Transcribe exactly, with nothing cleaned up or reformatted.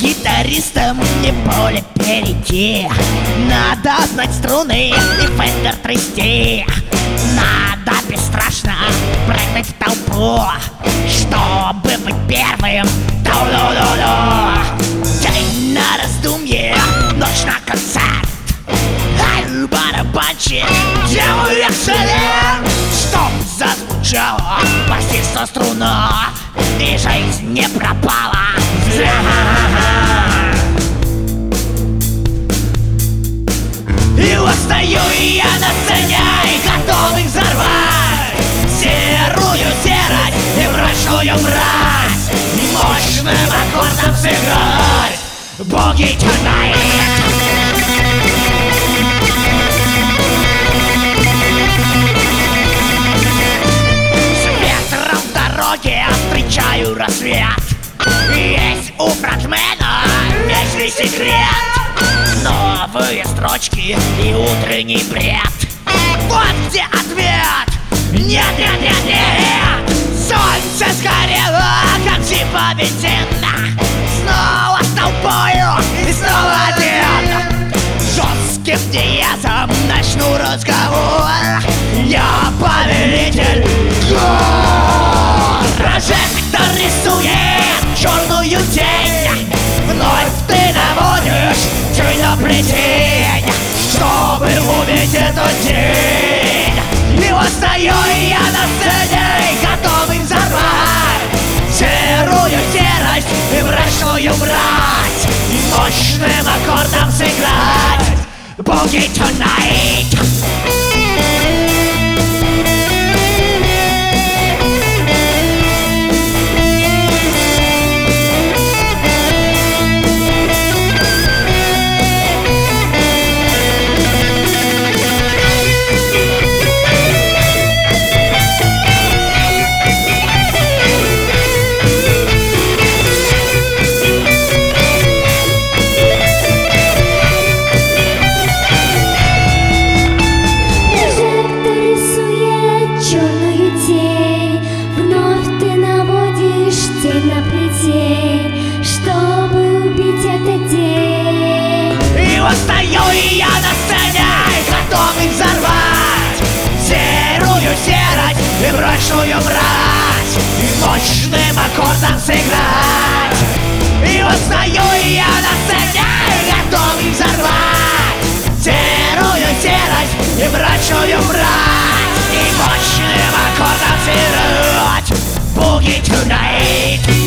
Гитаристам не поле перейти, надо знать струны и фендер трясти. Надо бесстрашно прыгнуть в толпу, чтобы быть первым. Тау-ду-ду-ду. День на раздумье, ночь на концерт. Ай, барабанщик, делаю экселент, чтоб зазвучало почти сто струна, и жизнь не пропала зря. И вот стою я на сцене, готовый взорвать серую серость и мрачную мразь, и мощным аккордом сыграть Boogie Tonight. Встречаю рассвет. Есть у фронтмена вечный секрет, новые строчки и утренний бред. Вот где ответ. Нет, нет, нет, нет. Солнце сгорело, как типа бензина. Снова с толпою и снова один. Жестким диезом начну разговор. Я повелитель гор. Прожектор рисует черную тень. Вновь ты наводишь тень на плетень, чтобы убить этот день. И вот стою я на сцене, готовый взорвать серую серость и мрачную мразь, и мощным аккордом сыграть Boogie Tonight. И мрачную мразь, и мощным аккордом сыграть. И вот стою я на сцене, готовый взорвать серую серость и мрачную мразь, и мощным аккордом сыграть Boogie Tonight.